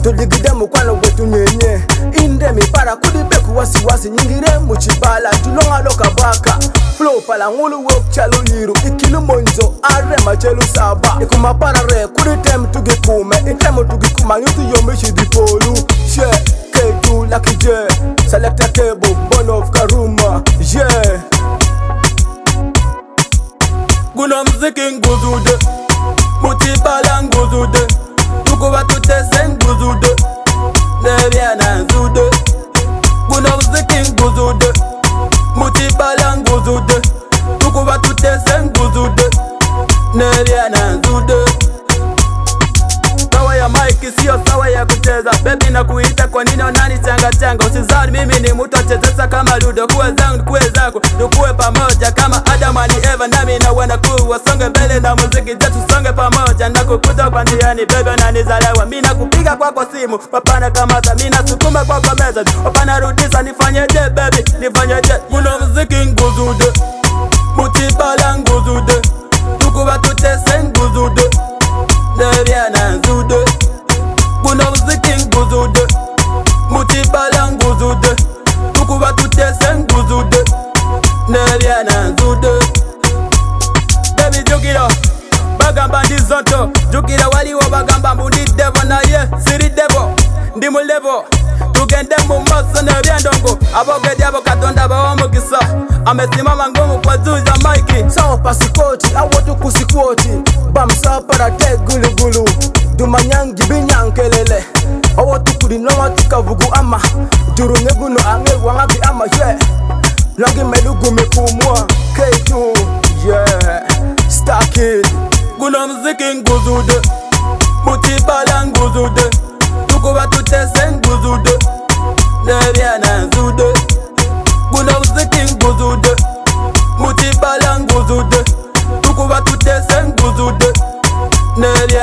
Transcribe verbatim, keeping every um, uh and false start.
tuligide mukwano gwetu nyenye inde mipara kudibe kuwasi wasi nyingire muchibala tulonga loka bwaka flow pala ngulu wok chalu liru ikilu monzo are machelu saba ikumapara re kuditem tugikume intemo tugikuma nyutu yomishi dipolu she ketu lucky J selecta kebo Bon of Karuma yeah Guna mziki nguzude Mutibala nguzude Tukuba tutese nguzude Neviana nzude Guna mziki nguzude Mutibala nguzude Tukuba tutese nguzude Neviana nzude Sawa ya Mike sio sawa ya kucheza Baby na kuita kwa nini onani changa changa Usizani mimi ni mtu chezesa kama ludo Kuwe zangu kuwe zako Tukuwe pamoja kama Adam and Eva Nami na wana kuwa songe mbele na muziki Jetu songe pamoja na kukuta kwa ndiani Baby na nizalewa Mina kupiga kwa kwa simu Wapana kamata Mina sukuma kwa kwa meza Wapana rudisa nifanyeje baby Nifanyeje Muna muziki nguzude Mutibala nguzude Tukuba tutese nguzude Neviana nzude Guna mziki nguzude Mutibala nguzude Tukuba tutese nguzude Neviana nzude Baby jukira Bagamba ndizonto Jukira waliwo bagamba mbundi devo na ye Siri devo Ndi mu levo Tugende mu maso nevyandongo Abogedi abo katonda bawomugisa Amesimama ngumu kwa zuza Mikey Sawa pasikoti awotu kusikoti Bamsa para te gulu gulu Dumanyangi binyankelele Awotu kuri nonga tukavugu ama Duru neguno ange wangabi ama yeah Langi melugu mikumwa K two yeah Star Kid Guna mziki nguzude Mutibala nguzude Tukuba tutese nguzude Neviana nzude Guna mziki nguzude Mutibala nguzude Tukuba tutese nguzude Neviana